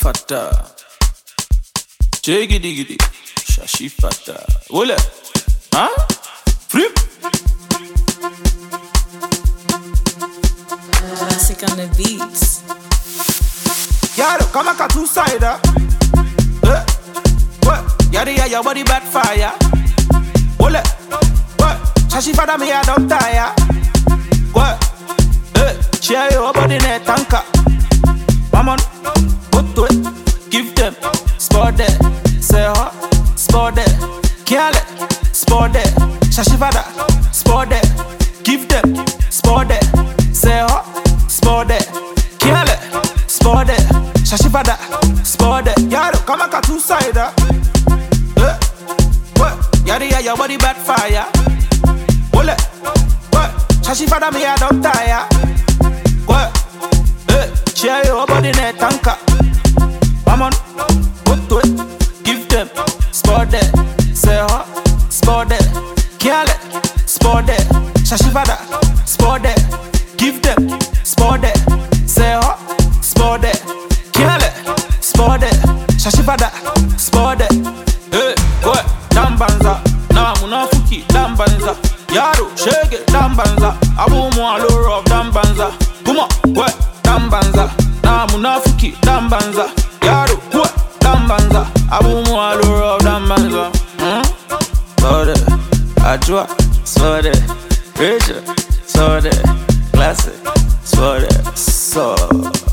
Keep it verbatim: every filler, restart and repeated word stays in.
fata. Jiggy diggy, shashi fata. Ole, huh? Flip. Classic on the beats. Yaro, come on, two-sider. Eh, what? Yada, yeah, your body bad fire. Ole, what? Shashi fata me, I don't tire. What? Eh, share your body net tanker. Maman, put to it, give them, sport there, say huh, sport there, kill it, sport there, shashi fada, sport there, give them, sport there, say huh, sport there, kill it, sport there, shashi fada, sport there. Yaro, come on, two-sider. Eh, what? Yada, yeah, your body bad fire. Ole, what? Shashi fada me, I don't tire. What? Share your body net tanker. Maman, put to it, give them, sport there, say huh, sport there, kill it, sport there, shashi fada, sport there, give them, sport there, say huh, sport there, kill it, sport there, shashi fada, sport there. Hey, what? Dambanza, na munafuki, dambanza, yaro, shake dambanza, abu mu aloro of dambanza, kuma, what? Dambanza, na munafuki, dambanza, yaro, what? Dambanza, abu mu aloro of dambanza. Hmm? Sode, ajwa, sode, Rachel, sode, classic, sode, so.